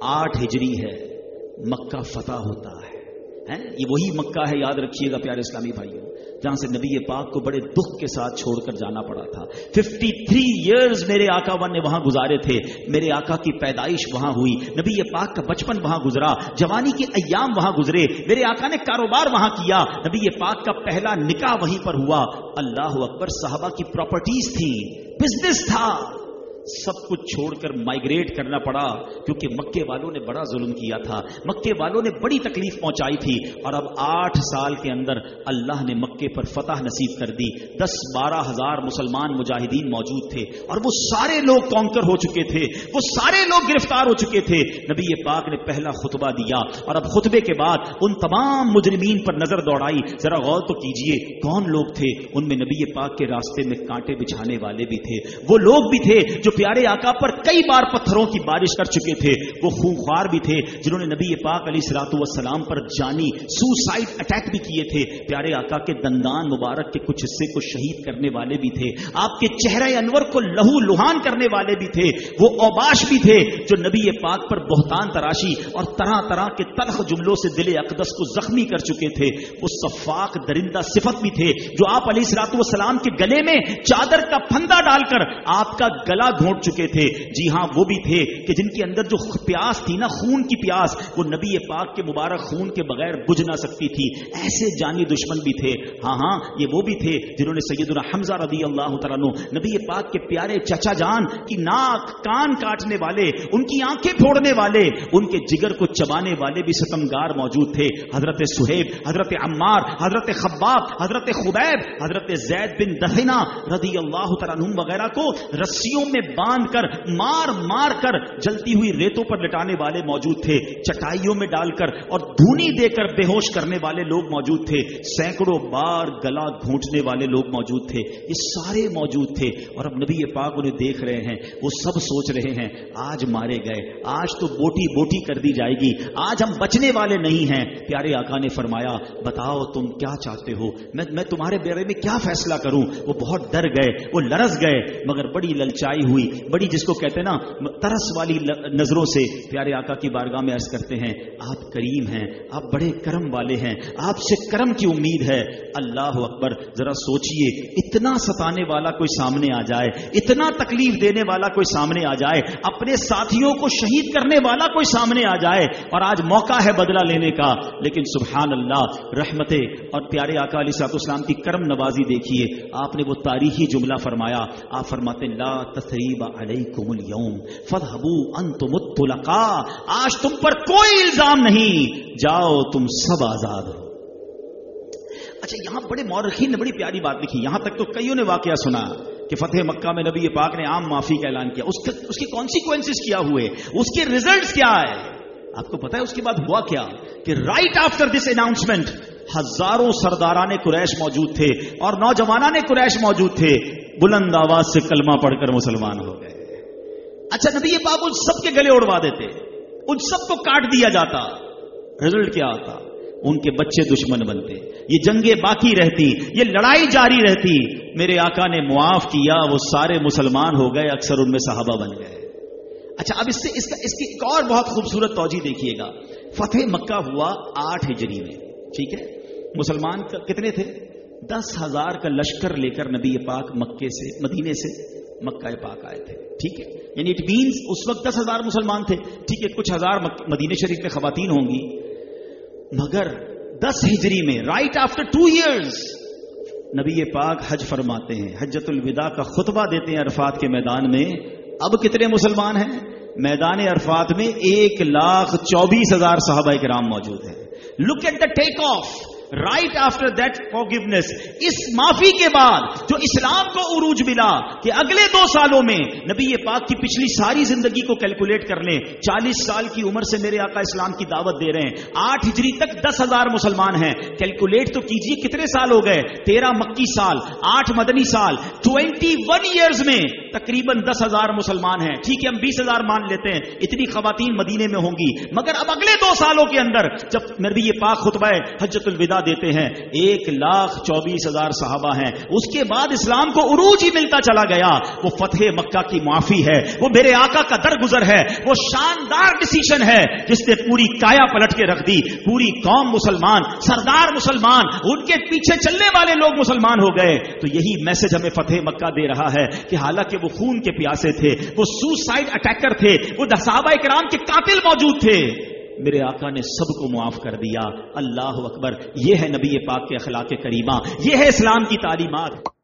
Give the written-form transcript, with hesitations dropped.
8 हिजरी है, मक्का फतह होता है। ये वही मक्का है, याद रखिएगा प्यारे इस्लामी भाइयों, जहां से नबी पाक को बड़े दुख के साथ छोड़कर जाना पड़ा था। 53 इयर्स मेरे आका ने वहां गुजारे थे। मेरे आका की पैदाइश वहां हुई, नबी पाक का बचपन वहां गुजरा, जवानी के अय्याम वहां गुजरे, मेरे आका ने कारोबार वहां किया, नबी पाक का पहला निकाह वहीं पर हुआ। अल्लाह अकबर, सहाबा की प्रॉपर्टीज थी, बिजनेस था, सब कुछ छोड़कर माइग्रेट करना पड़ा, क्योंकि मक्के वालों ने बड़ा जुल्म किया था, मक्के वालों ने बड़ी तकलीफ पहुंचाई थी। और अब 8 साल के अंदर अल्लाह ने मक्के पर फतह नसीब कर दी। 10-12 हजार मुसलमान मुजाहिदीन मौजूद थे और वो सारे लोग कॉन्कर हो चुके थे, वो सारे लोग गिरफ्तार हो चुके थे। नबी पाक ने पहला खुतबा दिया और अब खुतबे के बाद उन तमाम मुजरिमीन पर नजर दौड़ाई। जरा गौर तो कीजिए, कौन लोग थे उनमें? नबी पाक के रास्ते में कांटे बिछाने वाले भी थे, वो लोग भी थे जो प्यारे आका पर कई बार पत्थरों की बारिश कर चुके थे, वो खूंखार भी थे जिन्होंने नबी पाक अलैहिस्सलातु वस्सलाम पर जानी सुसाइड अटैक भी किए थे। प्यारे आका के दंदान मुबारक के कुछ हिस्से को शहीद करने वाले भी थे, आपके चेहरे अनवर को लहू लुहान करने वाले भी थे, वो औबाश भी थे जो नबी पाक पर बहुतान तराशी और तरह तरह के तलख जुमलों से दिल अक़दस को जख्मी कर चुके थे। वो सफ़ाक दरिंदा सिफत भी थे जो आप अलैहिस्सलातु वस्सलाम के गले में चादर का फंदा डालकर आपका गला घोंट चुके थे। जी हां, वो भी थे कि जिनके अंदर जो प्यास थी ना, खून की प्यास, वो नबी पाक के मुबारक खून के बगैर बुझ ना सकती थी। ऐसे जानी दुश्मन भी थे। हाँ, ये वो भी थे जिन्होंने सैयदना हमजा रदी अल्लाह तआला अन्हु, नबी पाक के प्यारे चचा जान की नाक कान काटने वाले, उनकी आंखें फोड़ने वाले, उनके जिगर को चबाने वाले भी सितमगार मौजूद थे। हजरत सुहेब, हजरत अम्मार, हजरत खब्बाब, हजरत खुबैब, हजरत जैद बिन दहिना रदी अल्लाह तआला अन्हुम वगैरह को रस्सियों में बांध कर मार मार कर जलती हुई रेतों पर लिटाने वाले मौजूद थे, चटाइयों में डालकर और धूनी देकर बेहोश करने वाले लोग मौजूद थे, सैकड़ों बार गला घोंटने वाले लोग मौजूद थे। ये सारे मौजूद थे और अब नबी पाक उन्हें देख रहे हैं, वो सब सोच रहे हैं आज मारे गए, आज तो बोटी बोटी कर दी जाएगी, आज हम बचने वाले नहीं हैं। प्यारे आका ने फरमाया, बताओ तुम क्या चाहते हो, मैं तुम्हारे बारे में क्या फैसला करूं। वो बहुत डर गए, वो लरस गए, मगर बड़ी ललचाई हुई, बड़ी जिसको कहते हैं ना तरस वाली नजरों से प्यारे आका की बारगाह में अर्ज करते हैं, आप करीम हैं, आप बड़े करम वाले हैं, आपसे करम की उम्मीद है। अल्लाह अकबर, जरा सोचिए, इतना सताने वाला कोई सामने आ जाए, इतना तकलीफ देने वाला कोई सामने आ जाए, अपने साथियों को शहीद करने वाला कोई सामने आ जाए, और आज मौका है बदला लेने का। लेकिन सुभान अल्लाह, रहमते और प्यारे आका अलैहिस्सलाम की करम नवाजी देखिए। आपने वो तारीखी जुमला फरमाया, आप फरमाते ला तसरीबा अलैकुमुल यौम फदहबू अंतुमुत तुलका, आज तुम पर कोई इल्जाम नहीं, जाओ तुम सब आजाद हो। अच्छा, यहां बड़े मौरखीन ने बड़ी प्यारी बात लिखी। यहां तक तो कईयों ने वाकया सुना कि फतेह मक्का में नबी पाक ने आम माफी का ऐलान किया, उसके कॉन्सिक्वेंसेस क्या हुए, उसके रिजल्ट्स क्या है। आपको पता है उसके बाद हुआ क्या कि राइट आफ्टर दिस अनाउंसमेंट हजारों सरदाराने कुरैश मौजूद थे और नौजवानाने कुरैश मौजूद थे, बुलंद आवाज से कलमा पढ़कर मुसलमान हो गए। अच्छा, नबी पाक उन सबके गले उड़वा देते, उन सबको काट दिया जाता, रिजल्ट क्या आता? उनके बच्चे दुश्मन बनते, ये जंगे बाकी रहती, ये लड़ाई जारी रहती। मेरे आका ने मुआफ किया, वो सारे मुसलमान हो गए, अक्सर उनमें सहाबा बन गए। अच्छा, अब इसकी एक और बहुत खूबसूरत तौजी देखिएगा। फतेह मक्का हुआ 8 हिजरी में, ठीक है। मुसलमान कितने थे? 10,000 का लश्कर लेकर नबी पाक मदीने से मक्का पाक आए थे, ठीक है। यानी इट मीन्स उस वक्त 10,000 मुसलमान थे, ठीक है। कुछ हजार मदीने शरीफ में खवातीन होंगी, मगर 10 हिजरी में राइट आफ्टर 2 years नबी पाक हज फरमाते हैं, हज्जतुल विदा का खुतबा देते हैं अरफात के मैदान में। अब कितने मुसलमान हैं मैदान अरफात में? 1,24,000 सहाबा किराम मौजूद हैं। Look at the take off right after that forgiveness. इस माफी के बाद जो इस्लाम को उरूज मिला कि अगले 2 सालों में नबी पाक की पिछली सारी जिंदगी को कैलकुलेट कर लें, 40 साल की उम्र से मेरे आका इस्लाम की दावत दे रहे हैं, 8 हिजरी तक 10,000 मुसलमान हैं। कैलकुलेट तो कीजिए कितने साल हो गए, 13 मक्की साल, 8 मदनी साल, 21 years में तकरीबन 10,000 मुसलमान हैं, ठीक है हम 20,000 मान लेते हैं, इतनी खवातीन मदीने में होंगी, मगर अब अगले 2 सालों के अंदर जब नबी पाक खुतबा हज्जतुल विदा देते हैं 1,24,000 सहाबा हैं, उसके बाद इस्लाम को उरूज ही मिलता चला गया। वो फतह मक्का की माफी है, वो मेरे आका का दरगुजर है, वो शानदार डिसीजन है जिसने पूरी काया पलट के रख दी। पूरी कौम मुसलमान, सरदार मुसलमान, उनके पीछे चलने वाले लोग मुसलमान हो गए। तो यही मैसेज हमें फतह मक्का दे रहा है कि हालांकि वो खून के प्यासे थे, वो सुसाइड अटैकर थे, वो सहाबा इकराम के कातिल मौजूद थे, मेरे आका ने सबको मुआफ कर दिया। अल्लाह अकबर। ये है नबी पाक के अखलाक करीमा, ये है इस्लाम की तालीमात।